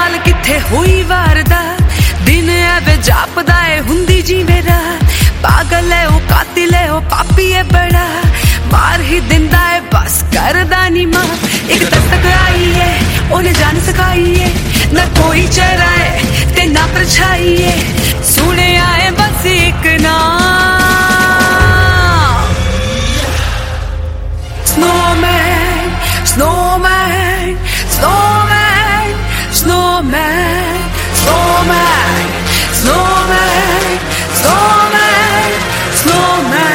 नाल किथे हुई वारदा दिन एवे जापदा है हुंदी जी मेरा पागल है ओ कातिल है ओ पापी है बड़ा मार ही दिंदा है बस करदा नी मां एक दस्तक आई है ओने जान सकाई है ना कोई चेहरा है ते ना परछाई है सुने आए बस एक नाम Snowman, snowman, snowman, snowman, snowman, snowman, snowman, snowman.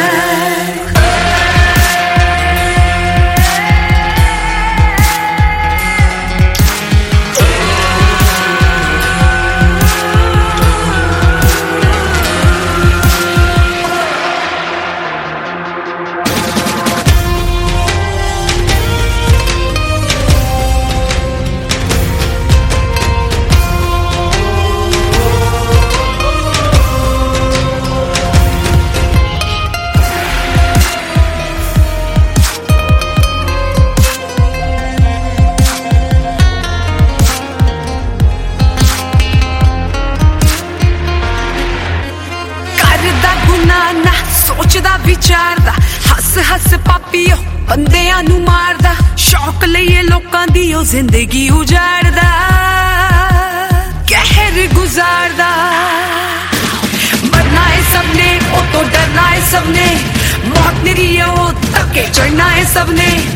सोचदा विचारदा हस हस पापीओ बंदियां नू मारदा शौक लईए लोकां दी ओ जिंदगी उजाड़दा कहर गुजारदा मरना है सबने ओ तो डरना है सबने मौत निरी ओ तके चढ़ना है सबने